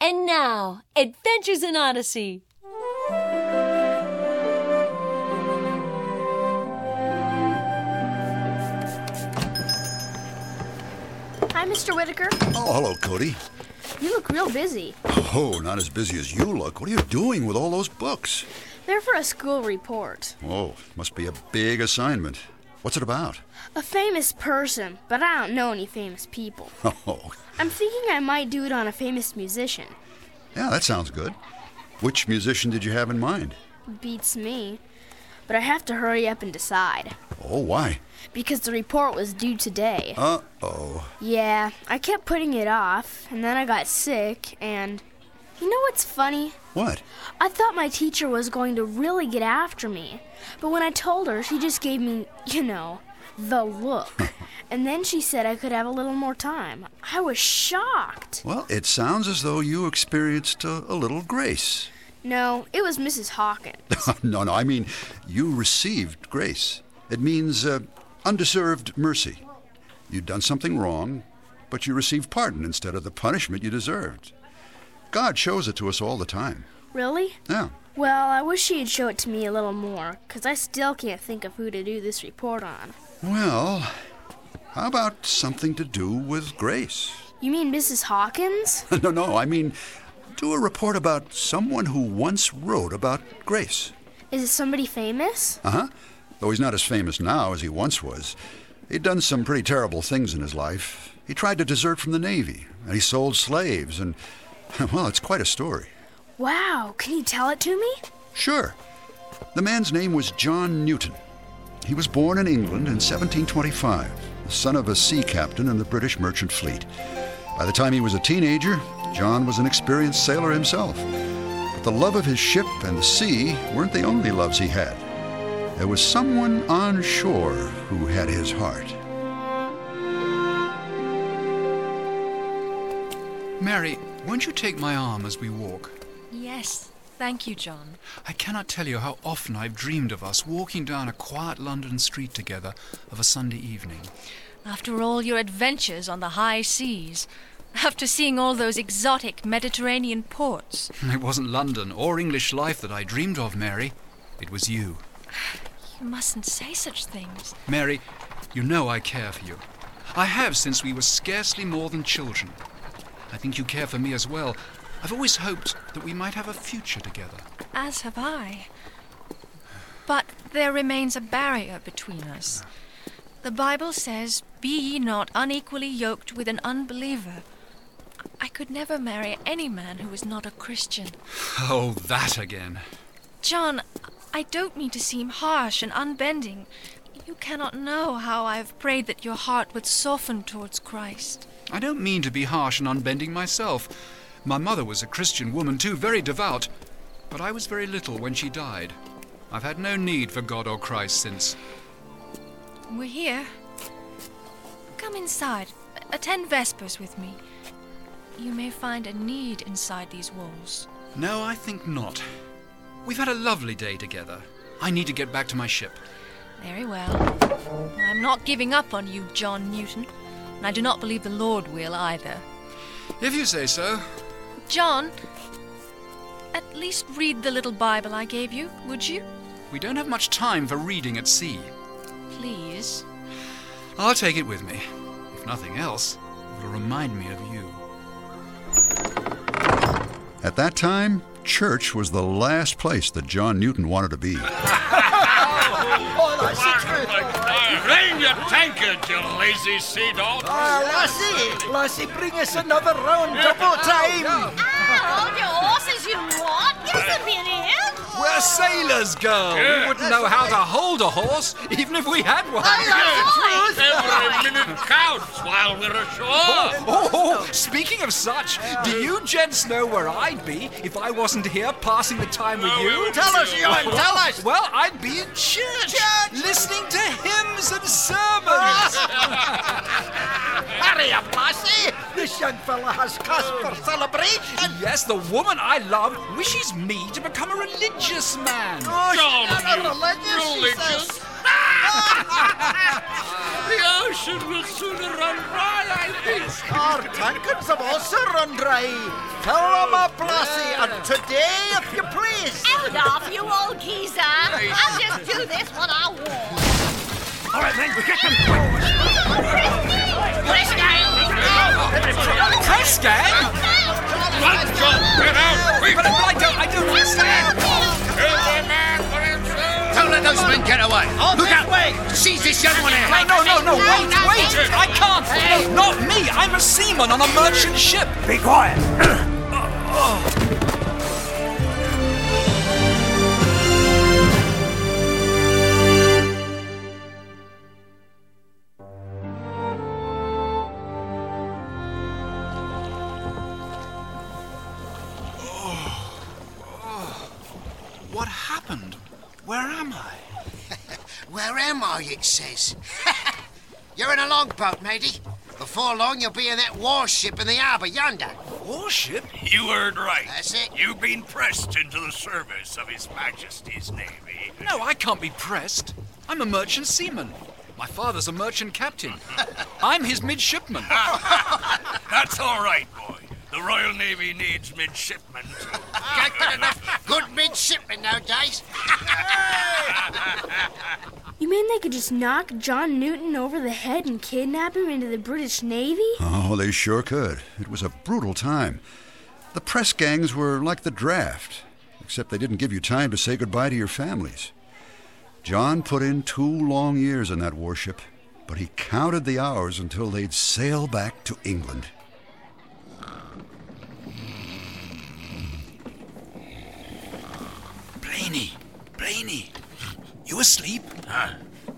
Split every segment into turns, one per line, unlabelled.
And now, Adventures in Odyssey.
Hi, Mr. Whitaker.
Oh, hello, Cody.
You look real busy.
Oh, not as busy as you look. What are you doing with all those books?
They're for a school report.
Oh, must be a big assignment. What's it about?
A famous person, but I don't know any famous people.
Oh,
I'm thinking I might do it on a famous musician.
yeah, that sounds good. Which musician did you have in mind?
Beats me. But I have to hurry up and decide.
Oh, why?
Because the report was due today.
Uh-oh.
Yeah, I kept putting it off, and then I got sick, and... You know what's funny?
What?
I thought my teacher was going to really get after me. But when I told her, she just gave me, the look. And then she said I could have a little more time. I was shocked.
Well, it sounds as though you experienced a little grace.
No, it was Mrs. Hawkins.
No, I mean, you received grace. It means undeserved mercy. You'd done something wrong, but you received pardon instead of the punishment you deserved. God shows it to us all the time.
Really?
Yeah.
Well, I wish she'd show it to me a little more, because I still can't think of who to do this report on.
Well, how about something to do with grace?
You mean Mrs. Hawkins?
No, I mean, do a report about someone who once wrote about grace.
Is it somebody famous?
Uh-huh. Though he's not as famous now as he once was. He'd done some pretty terrible things in his life. He tried to desert from the Navy, and he sold slaves, and, well, it's quite a story.
Wow, can you tell it to me?
Sure. The man's name was John Newton. He was born in England in 1725, the son of a sea captain in the British merchant fleet. By the time he was a teenager, John was an experienced sailor himself. But the love of his ship and the sea weren't the only loves he had. There was someone on shore who had his heart.
Mary, won't you take my arm as we walk?
Yes, thank you, John.
I cannot tell you how often I've dreamed of us walking down a quiet London street together of a Sunday evening.
After all your adventures on the high seas, after seeing all those exotic Mediterranean ports.
It wasn't London or English life that I dreamed of, Mary. It was you.
You mustn't say such things.
Mary, you know I care for you. I have since we were scarcely more than children. I think you care for me as well. I've always hoped that we might have a future together.
As have I. But there remains a barrier between us. The Bible says, "Be ye not unequally yoked with an unbeliever." I could never marry any man who is not a Christian.
Oh, that again.
John, I don't mean to seem harsh and unbending. You cannot know how I have prayed that your heart would soften towards Christ.
I don't mean to be harsh and unbending myself. My mother was a Christian woman too, very devout. But I was very little when she died. I've had no need for God or Christ since.
We're here. Come inside. Attend Vespers with me. You may find a need inside these walls.
No, I think not. We've had a lovely day together. I need to get back to my ship.
Very well. I'm not giving up on you, John Newton. And I do not believe the Lord will either.
If you say so.
John, at least read the little Bible I gave you, would you?
We don't have much time for reading at sea.
Please.
I'll take it with me. If nothing else, it'll remind me of you.
At that time, church was the last place that John Newton wanted to be.
Rain your tankard, you lazy sea dog.
Lassie, bring us another round double time.
Hold your horses, you lot. Yes, be in here.
We're sailors, girl. We wouldn't know how to hold a horse, even if we had one.
Every minute counts while we're ashore.
Oh, speaking of such, do you gents know where I'd be if I wasn't here passing the time with you?
Tell us, Ewan, tell us.
Well, I'd be in church, listening to hymns and sermons.
Hurry up, Lassie. This young fella has cast for celebration.
Yes, the woman I love wishes me to become a religious man.
Religious. The ocean will sooner run dry, I think.
Our tankards have also run dry. Fill them up, lassie, and today, if you please.
Out off, you old geezer. I'll just do this when I want.
All right, men, get them.
Press gang!
Press gang?
Run, John, get out, quick.
But I don't understand.
Kill the man for himself.
Don't let those men get away. Look out! Seize this young one here.
No, wait. I can't. No, not me. I'm a seaman on a merchant ship.
Be quiet.
What happened? Where am I?
Where am I, it says. You're in a longboat, matey. Before long, you'll be in that warship in the harbour yonder.
Warship?
You heard right.
That's it.
You've been pressed into the service of His Majesty's Navy.
No, I can't be pressed. I'm a merchant seaman. My father's a merchant captain. I'm his midshipman.
That's all right, boy. The Royal Navy needs midshipmen, too.
Can't get enough good midshipmen nowadays.
You mean they could just knock John Newton over the head and kidnap him into the British Navy?
Oh, they sure could. It was a brutal time. The press gangs were like the draft, except they didn't give you time to say goodbye to your families. John put in 2 long years in that warship, but he counted the hours until they'd sail back to England.
Blaney, you asleep?
Huh?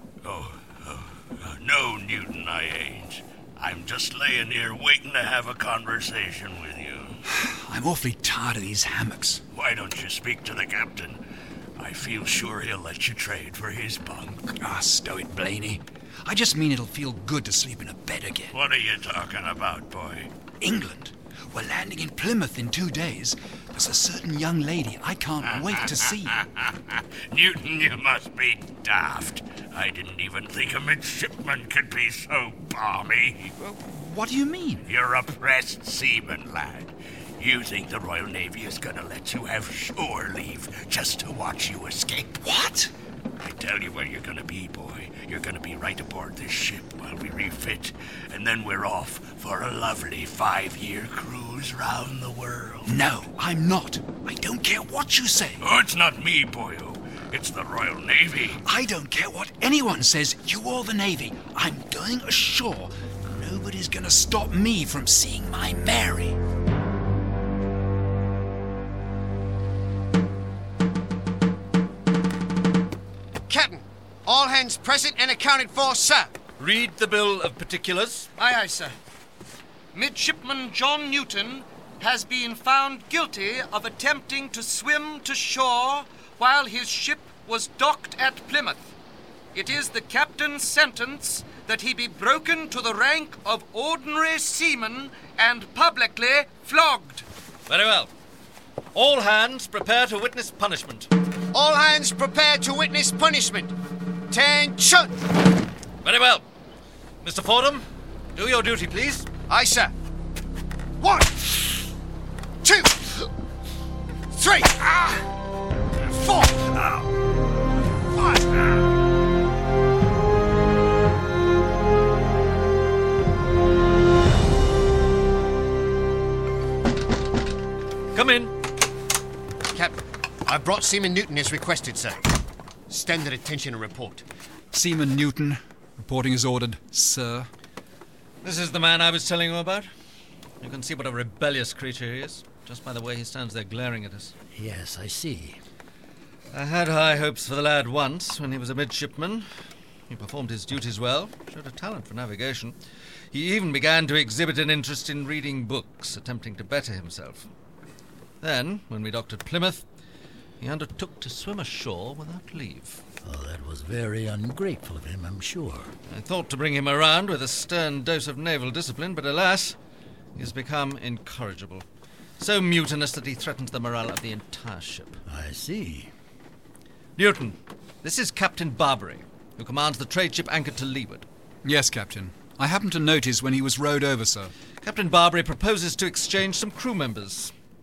No, Newton, I ain't. I'm just laying here waiting to have a conversation with you.
I'm awfully tired of these hammocks.
Why don't you speak to the captain? I feel sure he'll let you trade for his bunk.
Stow it, Blaney. I just mean it'll feel good to sleep in a bed again.
What are you talking about, boy?
England. We're landing in Plymouth in 2 days. There's a certain young lady I can't wait to see.
Newton, you must be daft. I didn't even think a midshipman could be so balmy.
What do you mean?
You're a pressed seaman, lad. You think the Royal Navy is gonna let you have shore leave just to watch you escape?
What?
I tell you where you're gonna be, boy. You're gonna be right aboard this ship while we refit, and then we're off for a lovely 5-year cruise round the world.
No, I'm not. I don't care what you say.
Oh, it's not me, boyo. It's the Royal Navy.
I don't care what anyone says, you or the Navy. I'm going ashore. Nobody's gonna stop me from seeing my Mary.
Captain, all hands present and accounted for, sir.
Read the bill of particulars.
Aye, sir. Midshipman John Newton has been found guilty of attempting to swim to shore while his ship was docked at Plymouth. It is the captain's sentence that he be broken to the rank of ordinary seaman and publicly flogged.
Very well. All hands prepare to witness punishment.
All hands prepare to witness punishment. Attention!
Very well. Mr. Fordham, do your duty, please.
Aye, sir. 1, 2, 3, 4, 5.
Come in.
Captain, I brought Seaman Newton as requested, sir. Stand at attention and report.
Seaman Newton, reporting as ordered, sir.
This is the man I was telling you about. You can see what a rebellious creature he is, just by the way he stands there glaring at us.
Yes, I see.
I had high hopes for the lad once, when he was a midshipman. He performed his duties well, showed a talent for navigation. He even began to exhibit an interest in reading books, attempting to better himself. Then, when we docked at Plymouth, he undertook to swim ashore without leave.
Oh, that was very ungrateful of him, I'm sure.
I thought to bring him around with a stern dose of naval discipline, but alas, he has become incorrigible. So mutinous that he threatens the morale of the entire ship.
I see.
Newton, this is Captain Barbary, who commands the trade ship anchored to leeward.
Yes, Captain. I happened to notice when he was rowed over, sir.
Captain Barbary proposes to exchange some crew members.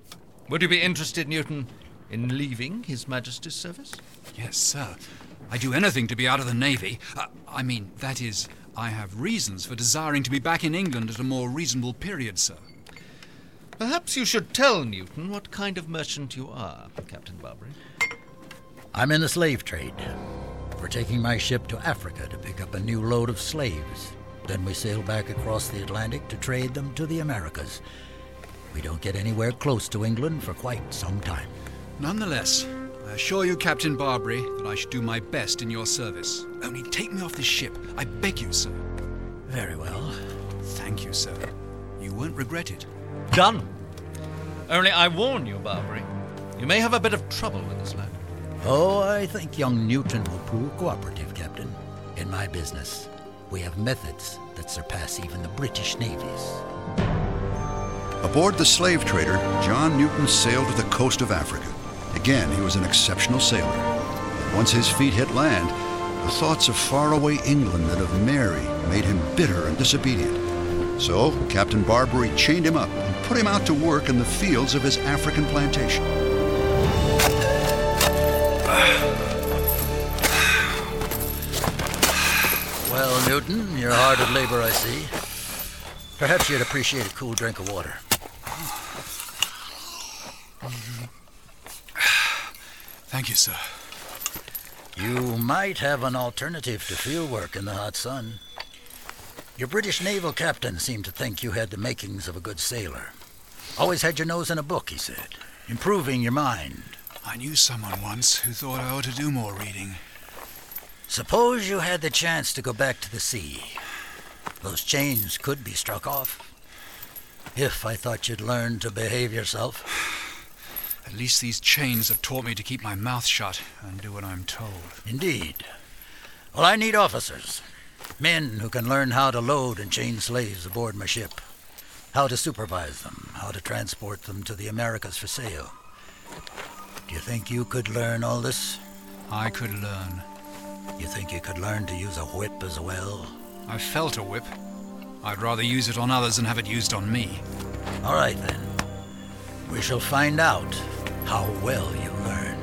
Would you be interested, Newton, in leaving His Majesty's service?
Yes, sir. I'd do anything to be out of the Navy. That is, I have reasons for desiring to be back in England at a more reasonable period, sir.
Perhaps you should tell Newton what kind of merchant you are, Captain Barbary.
I'm in the slave trade. We're taking my ship to Africa to pick up a new load of slaves. Then we sail back across the Atlantic to trade them to the Americas. We don't get anywhere close to England for quite some time.
Nonetheless, I assure you, Captain Barbary, that I should do my best in your service. Only take me off this ship. I beg you, sir.
Very well.
Thank you, sir. You won't regret it.
Done. Only I warn you, Barbary, you may have a bit of trouble with this lad.
Oh, I think young Newton will prove cooperative, Captain. In my business, we have methods that surpass even the British navies.
Aboard the slave trader, John Newton sailed to the coast of Africa. Again, he was an exceptional sailor. But once his feet hit land, the thoughts of faraway England and of Mary made him bitter and disobedient. So, Captain Barbary chained him up and put him out to work in the fields of his African plantation.
Well, Newton, you're hard at labor, I see. Perhaps you'd appreciate a cool drink of water.
Thank you, sir.
You might have an alternative to field work in the hot sun. Your British naval captain seemed to think you had the makings of a good sailor. Always had your nose in a book, he said. Improving your mind.
I knew someone once who thought I ought to do more reading.
Suppose you had the chance to go back to the sea. Those chains could be struck off. If I thought you'd learn to behave yourself.
At least these chains have taught me to keep my mouth shut and do what I'm told.
Indeed. Well, I need officers. Men who can learn how to load and chain slaves aboard my ship. How to supervise them. How to transport them to the Americas for sale. Do you think you could learn all this?
I could learn.
You think you could learn to use a whip as well?
I've felt a whip. I'd rather use it on others than have it used on me.
All right, then. We shall find out how well you learn.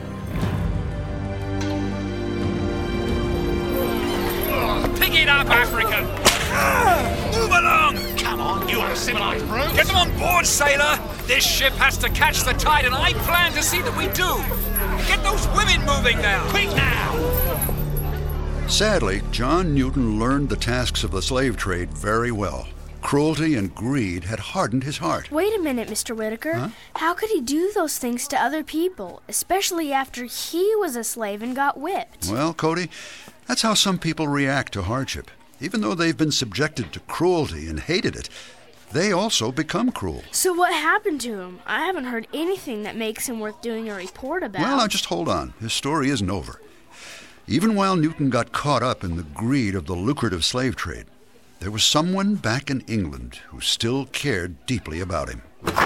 Pick it up, Africa! Move along! Come on, you uncivilized brute! Get them on board, sailor! This ship has to catch the tide, and I plan to see that we do! Get those women moving now! Quick now!
Sadly, John Newton learned the tasks of the slave trade very well. Cruelty and greed had hardened his heart.
Wait a minute, Mr. Whitaker.
Huh?
How could he do those things to other people, especially after he was a slave and got whipped?
Well, Cody, that's how some people react to hardship. Even though they've been subjected to cruelty and hated it, they also become cruel.
So what happened to him? I haven't heard anything that makes him worth doing a report about.
Well, now just hold on. His story isn't over. Even while Newton got caught up in the greed of the lucrative slave trade, there was someone back in England who still cared deeply about him.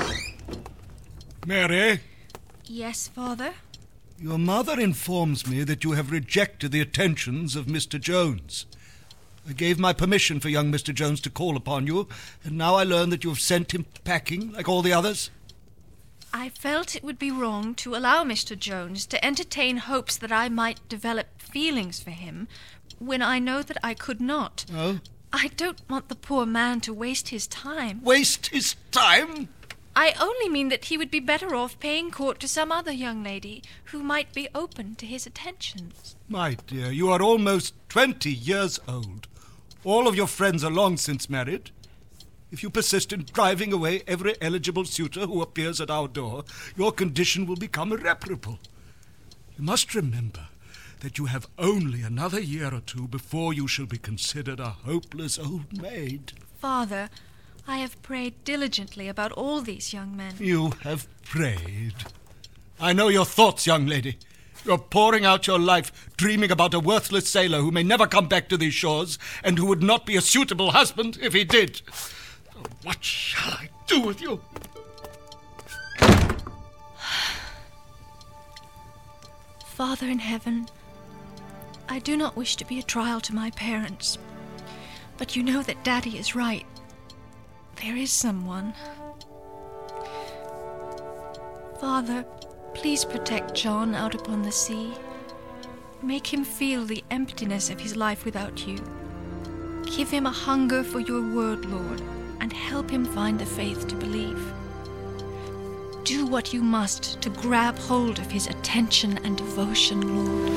Mary?
Yes, Father?
Your mother informs me that you have rejected the attentions of Mr. Jones. I gave my permission for young Mr. Jones to call upon you, and now I learn that you have sent him packing like all the others.
I felt it would be wrong to allow Mr. Jones to entertain hopes that I might develop feelings for him when I know that I could not.
Oh?
I don't want the poor man to waste his time.
Waste his time?
I only mean that he would be better off paying court to some other young lady who might be open to his attentions.
My dear, you are almost 20 years old. All of your friends are long since married. If you persist in driving away every eligible suitor who appears at our door, your condition will become irreparable. You must remember that you have only another year or two before you shall be considered a hopeless old maid.
Father, I have prayed diligently about all these young men.
You have prayed. I know your thoughts, young lady. You're pouring out your life dreaming about a worthless sailor who may never come back to these shores and who would not be a suitable husband if he did. What shall I do with you?
Father in heaven, I do not wish to be a trial to my parents, but you know that Daddy is right. There is someone. Father, please protect John out upon the sea. Make him feel the emptiness of his life without you. Give him a hunger for your word, Lord, and help him find the faith to believe. Do what you must to grab hold of his attention and devotion, Lord.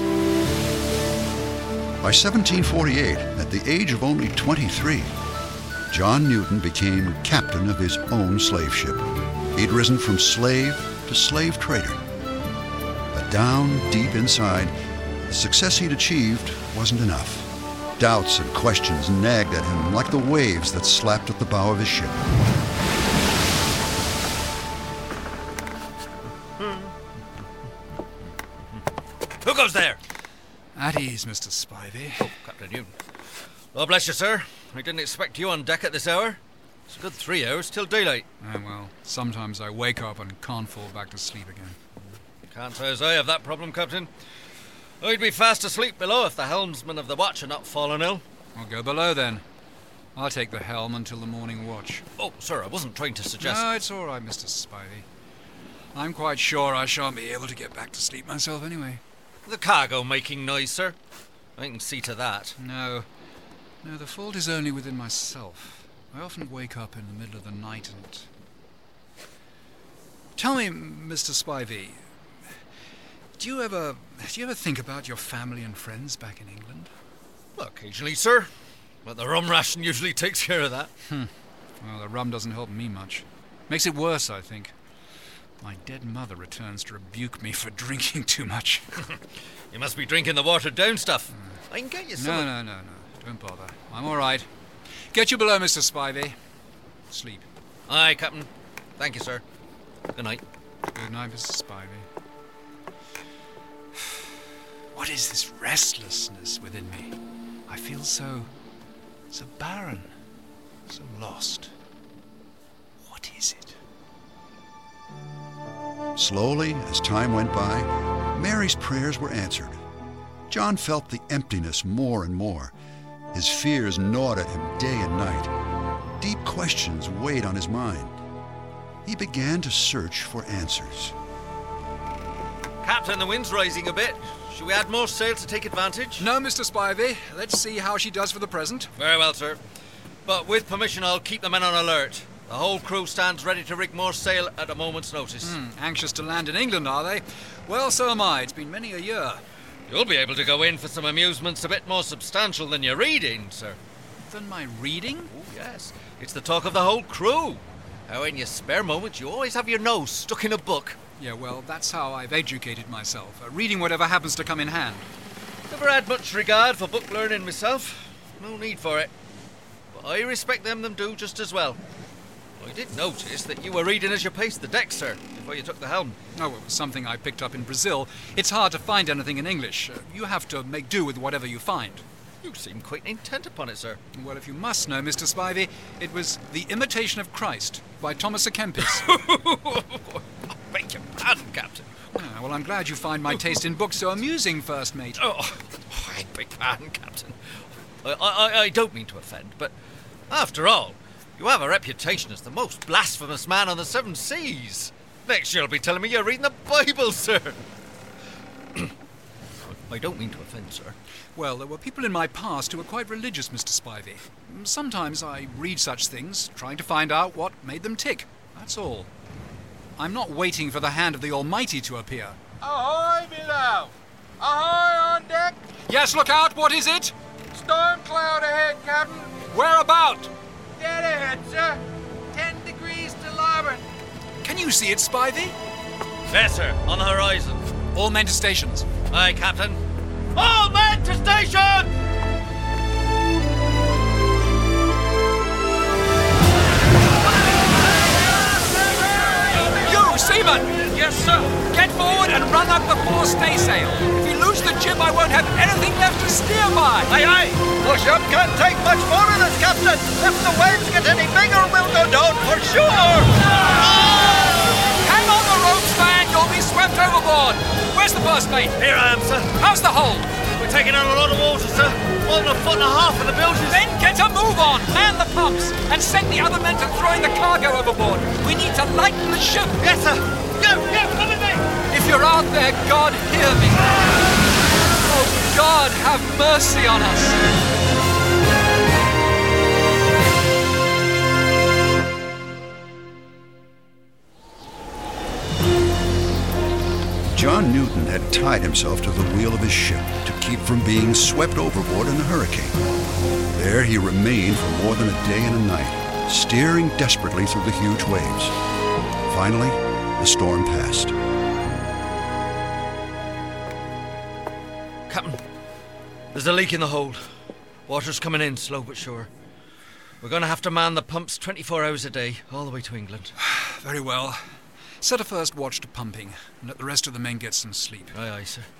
By 1748, at the age of only 23, John Newton became captain of his own slave ship. He'd risen from slave to slave trader. But down deep inside, the success he'd achieved wasn't enough. Doubts and questions nagged at him like the waves that slapped at the bow of his ship.
Who goes there?
At ease, Mr. Spivey.
Oh, Captain Newton. Lord bless you, sir. I didn't expect you on deck at this hour. It's a good 3 hours till daylight.
Well, sometimes I wake up and can't fall back to sleep again.
Can't say as I have that problem, Captain. I'd be fast asleep below if the helmsman of the watch had not fallen ill.
I'll go below then. I'll take the helm until the morning watch.
Oh, sir, I wasn't trying to suggest...
No, it's all right, Mr. Spivey. I'm quite sure I shan't be able to get back to sleep myself anyway.
The cargo making noise, sir. I can see to that.
No, the fault is only within myself. I often wake up in the middle of the night and... Tell me, Mr. Spivey, do you ever think about your family and friends back in England?
Well, occasionally, sir. But the rum ration usually takes care of that.
Well, the rum doesn't help me much. Makes it worse, I think. My dead mother returns to rebuke me for drinking too much.
You must be drinking the watered-down stuff. I can get you some...
No. Don't bother. I'm all right. Get you below, Mr. Spivey. Sleep.
Aye, Captain. Thank you, sir. Good night.
Good night, Mr. Spivey. What is this restlessness within me? I feel so barren, so lost. What is it?
Slowly, as time went by, Mary's prayers were answered. John felt the emptiness more and more. His fears gnawed at him day and night. Deep questions weighed on his mind. He began to search for answers.
Captain, the wind's rising a bit. Should we add more sail to take advantage?
No, Mr. Spivey. Let's see how she does for the present.
Very well, sir. But with permission, I'll keep the men on alert. The whole crew stands ready to rig more sail at a moment's notice.
Anxious to land in England, are they? Well, so am I. It's been many a year.
You'll be able to go in for some amusements a bit more substantial than your reading, sir.
Than my reading?
Oh, yes. It's the talk of the whole crew. How in your spare moments you always have your nose stuck in a book.
Yeah, well, that's how I've educated myself. Reading whatever happens to come in hand.
Never had much regard for book learning myself. No need for it. But I respect them do just as well. I did notice that you were reading as you paced the deck, sir, before you took the helm.
Oh, it was something I picked up in Brazil. It's hard to find anything in English. You have to make do with whatever you find.
You seem quite intent upon it, sir.
Well, if you must know, Mr. Spivey, it was The Imitation of Christ by Thomas à Kempis.
I beg your pardon, Captain.
Well, I'm glad you find my taste in books so amusing, first mate.
Oh, I beg pardon, Captain. I don't mean to offend, but after all, you have a reputation as the most blasphemous man on the 7 seas. Next you'll be telling me you're reading the Bible, sir. I don't mean to offend, sir.
Well, there were people in my past who were quite religious, Mr. Spivey. Sometimes I read such things, trying to find out what made them tick. That's all. I'm not waiting for the hand of the Almighty to appear.
Ahoy below! Ahoy on deck!
Yes, look out! What is it?
Storm cloud ahead, Captain.
Where about?
Dead ahead, sir. 10 degrees to larboard.
Can you see it, Spivey?
There, sir, on the horizon.
All men to stations.
Aye, Captain. All men to station!
You, seaman!
Yes, sir.
Get forward and run up the fore staysail. If we lose the jib, I won't have anything left to steer by.
Aye, aye. Push up can't take much more of this, Captain. If the waves get any bigger, we'll go down for sure.
Hang on the ropes, man. You'll be swept overboard. Where's the first mate?
Here I am, sir.
How's the hold?
We're taking on a lot of water, sir. More than 1.5 foot of the bilges.
Then get a move on. Man the pumps and send the other men to throwing the cargo overboard. We need to lighten the ship.
Yes, sir. Go, go.
Let God hear me. Oh, God, have mercy on us.
John Newton had tied himself to the wheel of his ship to keep from being swept overboard in the hurricane. There he remained for more than a day and a night, steering desperately through the huge waves. Finally, the storm passed.
Captain, there's a leak in the hold. Water's coming in, slow but sure. We're going to have to man the pumps 24 hours a day, all the way to England.
Very well. Set a first watch to pumping, and let the rest of the men get some sleep.
Aye, aye, sir.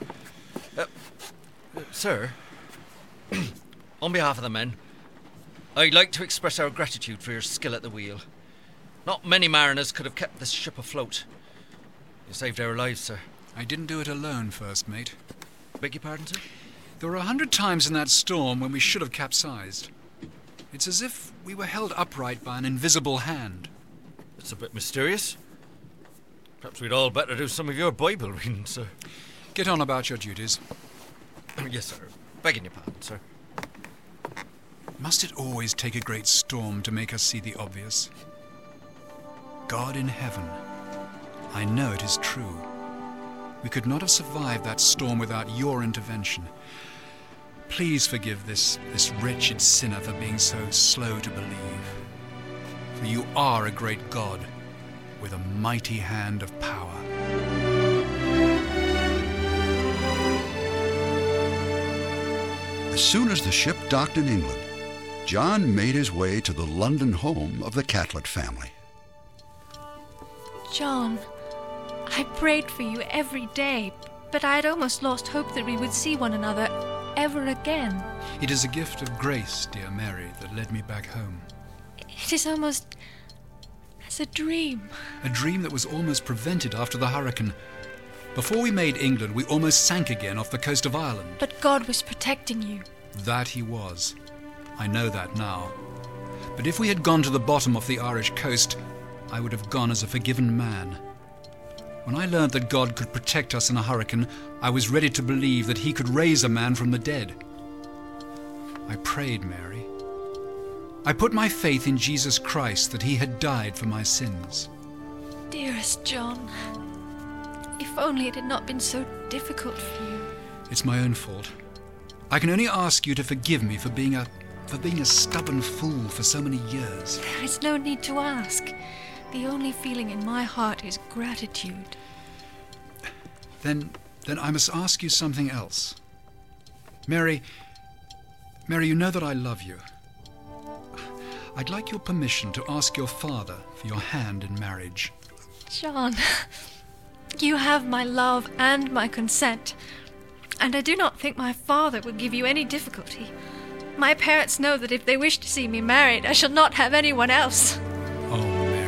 Sir, on behalf of the men, I'd like to express our gratitude for your skill at the wheel. Not many mariners could have kept this ship afloat. You saved our lives, sir.
I didn't do it alone, first mate.
Beg your pardon, sir?
There were 100 times in that storm when we should have capsized. It's as if we were held upright by an invisible hand.
It's a bit mysterious. Perhaps we'd all better do some of your Bible reading, sir.
Get on about your duties.
Yes, sir. Begging your pardon, sir.
Must it always take a great storm to make us see the obvious? God in heaven, I know it is true. We could not have survived that storm without your intervention. Please forgive this wretched sinner for being so slow to believe. For you are a great God with a mighty hand of power.
As soon as the ship docked in England, John made his way to the London home of the Catlett family.
John, I prayed for you every day, but I had almost lost hope that we would see one another ever again.
It is a gift of grace, dear Mary, that led me back home.
It is almost as a dream.
A dream that was almost prevented after the hurricane. Before we made England, we almost sank again off the coast of Ireland.
But God was protecting you.
That he was. I know that now. But if we had gone to the bottom of the Irish coast, I would have gone as a forgiven man. When I learned that God could protect us in a hurricane, I was ready to believe that he could raise a man from the dead. I prayed, Mary. I put my faith in Jesus Christ, that he had died for my sins.
Dearest John, if only it had not been so difficult for you.
It's my own fault. I can only ask you to forgive me for being a stubborn fool for so many years.
There is no need to ask. The only feeling in my heart is gratitude.
Then I must ask you something else. Mary, you know that I love you. I'd like your permission to ask your father for your hand in marriage.
John, you have my love and my consent, and I do not think my father would give you any difficulty. My parents know that if they wish to see me married, I shall not have anyone else.
Oh, Mary.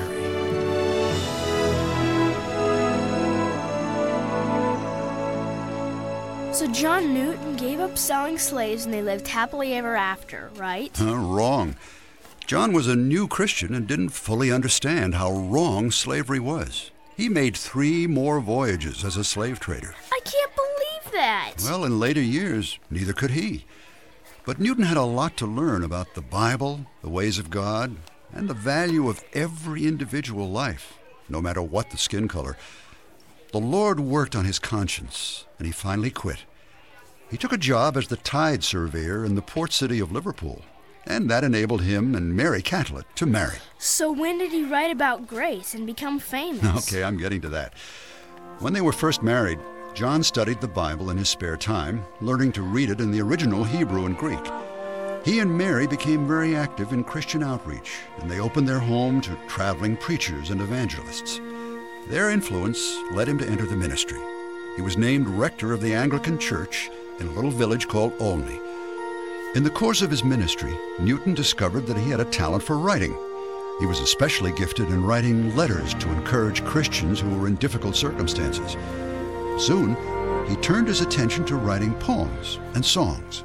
So John Newton gave up selling slaves and they lived happily ever after, right?
Wrong. John was a new Christian and didn't fully understand how wrong slavery was. He made 3 more voyages as a slave trader.
I can't believe that.
Well, in later years, neither could he. But Newton had a lot to learn about the Bible, the ways of God, and the value of every individual life, no matter what the skin color. The Lord worked on his conscience, and he finally quit. He took a job as the tide surveyor in the port city of Liverpool, and that enabled him and Mary Catlett to marry.
So when did he write about grace and become famous?
Okay, I'm getting to that. When they were first married, John studied the Bible in his spare time, learning to read it in the original Hebrew and Greek. He and Mary became very active in Christian outreach, and they opened their home to traveling preachers and evangelists. Their influence led him to enter the ministry. He was named rector of the Anglican Church in a little village called Olney. In the course of his ministry, Newton discovered that he had a talent for writing. He was especially gifted in writing letters to encourage Christians who were in difficult circumstances. Soon, he turned his attention to writing poems and songs.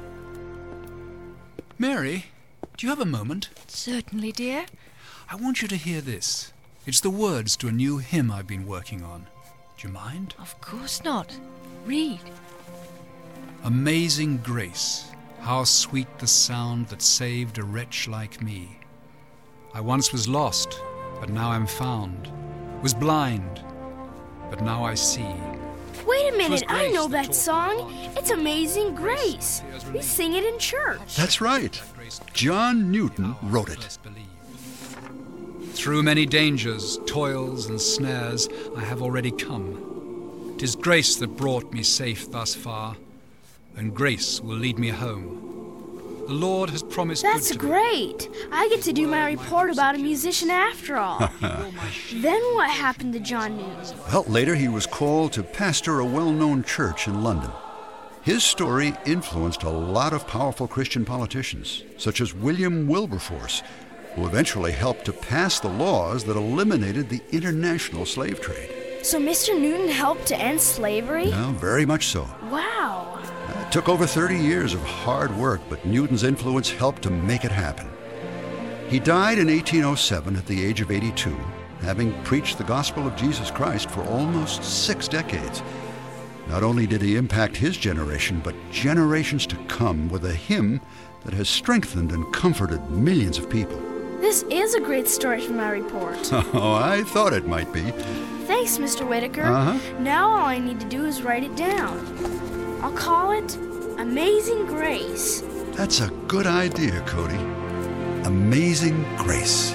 Mary, do you have a moment?
Certainly, dear.
I want you to hear this. It's the words to a new hymn I've been working on. Do you mind?
Of course not. Read.
Amazing grace, how sweet the sound that saved a wretch like me. I once was lost, but now I'm found, was blind, but now I see.
Wait a minute, I know that song. It's Amazing Grace. We sing it in church.
That's right. John Newton wrote it.
Through many dangers, toils, and snares, I have already come. 'Tis grace that brought me safe thus far, and grace will lead me home. The Lord has promised
That's
good to
great. I get to do my report about a musician after all. Then what happened to John Newton?
Well, later he was called to pastor a well-known church in London. His story influenced a lot of powerful Christian politicians, such as William Wilberforce, who eventually helped to pass the laws that eliminated the international slave trade.
So Mr. Newton helped to end slavery?
No, very much so.
Wow.
It took over 30 years of hard work, but Newton's influence helped to make it happen. He died in 1807 at the age of 82, having preached the gospel of Jesus Christ for almost 6 decades. Not only did he impact his generation, but generations to come with a hymn that has strengthened and comforted millions of people.
This is a great story for my report.
Oh, I thought it might be.
Thanks, Mr. Whitaker.
Uh-huh.
Now all I need to do is write it down. I'll call it Amazing Grace.
That's a good idea, Cody. Amazing Grace.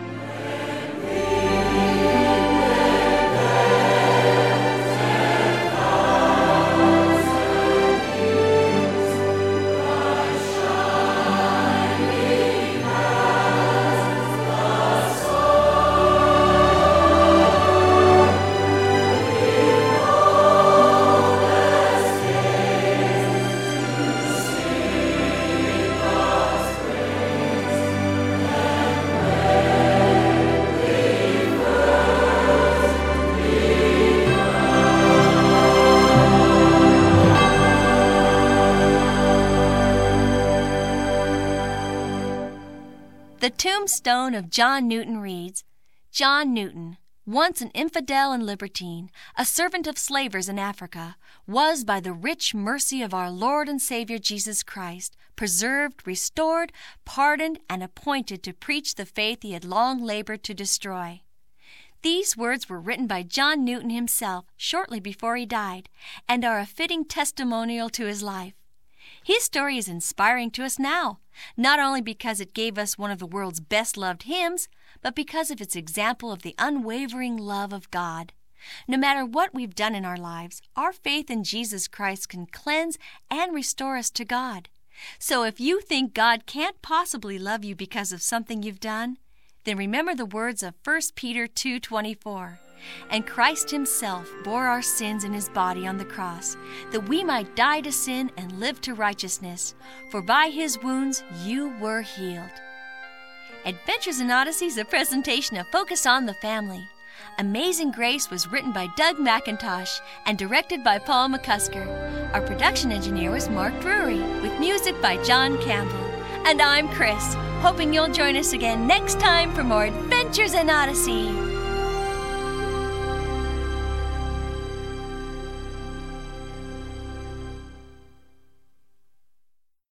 The tombstone of John Newton reads, John Newton, once an infidel and libertine, a servant of slavers in Africa, was by the rich mercy of our Lord and Savior Jesus Christ preserved, restored, pardoned, and appointed to preach the faith he had long labored to destroy. These words were written by John Newton himself shortly before he died, and are a fitting testimonial to his life. His story is inspiring to us now, not only because it gave us one of the world's best-loved hymns, but because of its example of the unwavering love of God. No matter what we've done in our lives, our faith in Jesus Christ can cleanse and restore us to God. So if you think God can't possibly love you because of something you've done, then remember the words of 1 Peter 2:24. And Christ himself bore our sins in his body on the cross, that we might die to sin and live to righteousness. For by his wounds you were healed. Adventures in Odyssey is a presentation of Focus on the Family. Amazing Grace was written by Doug McIntosh and directed by Paul McCusker. Our production engineer was Mark Drury, with music by John Campbell. And I'm Chris, hoping you'll join us again next time for more Adventures in Odyssey.